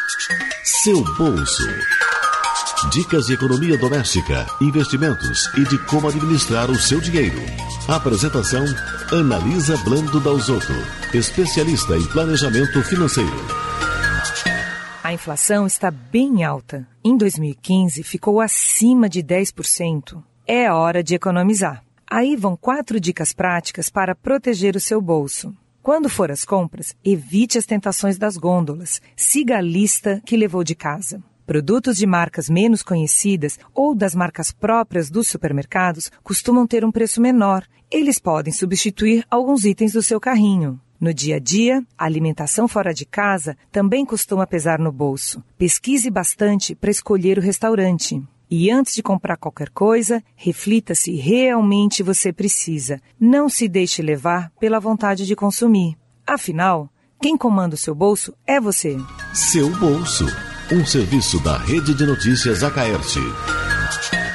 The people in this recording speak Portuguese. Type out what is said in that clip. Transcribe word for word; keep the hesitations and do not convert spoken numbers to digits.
Seu bolso. Dicas de economia doméstica, investimentos e de como administrar o seu dinheiro. Apresentação: Analisa Blando Dalzotto, especialista em planejamento financeiro. A inflação está bem alta. Em dois mil e quinze ficou acima de dez por cento. É hora de economizar. Aí vão quatro dicas práticas para proteger o seu bolso. Quando for às compras, evite as tentações das gôndolas. Siga a lista que levou de casa. Produtos de marcas menos conhecidas ou das marcas próprias dos supermercados costumam ter um preço menor. Eles podem substituir alguns itens do seu carrinho. No dia a dia, a alimentação fora de casa também costuma pesar no bolso. Pesquise bastante para escolher o restaurante. E antes de comprar qualquer coisa, reflita se realmente você precisa. Não se deixe levar pela vontade de consumir. Afinal, quem comanda o seu bolso é você. Seu bolso, um serviço da Rede de Notícias Acaerte.